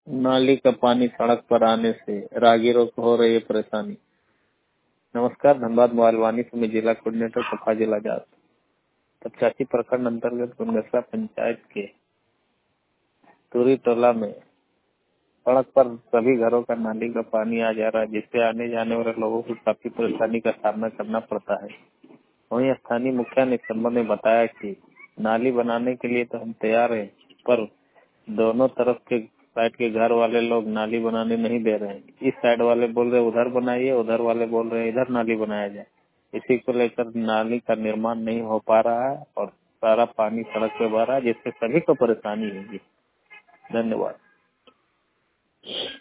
नाली का पानी सड़क पर आने से राहगीरों को हो रही है परेशानी। नमस्कार, धनबाद मोबाइल से मैं जिला कोऑर्डिनेटर फाजिल आजाद। पचासी प्रखंड अंतर्गत गुनगसा पंचायत के तुरी टोला में सड़क पर सभी घरों का नाली का पानी आ जा रहा है, जिससे आने जाने वाले लोगों को काफी परेशानी का सामना करना पड़ता है। वहीं स्थानीय मुखिया ने इस संबंध में बताया कि नाली बनाने के लिए तो हम तैयार हैं, पर दोनों तरफ के साइड के घर वाले लोग नाली बनाने नहीं दे रहे हैं। इस साइड वाले बोल रहे उधर बनाइए, उधर वाले बोल रहे इधर नाली बनाया जाए। इसी को लेकर नाली का निर्माण नहीं हो पा रहा है और सारा पानी सड़क पे बह रहा है, जिससे सभी को परेशानी होगी। धन्यवाद।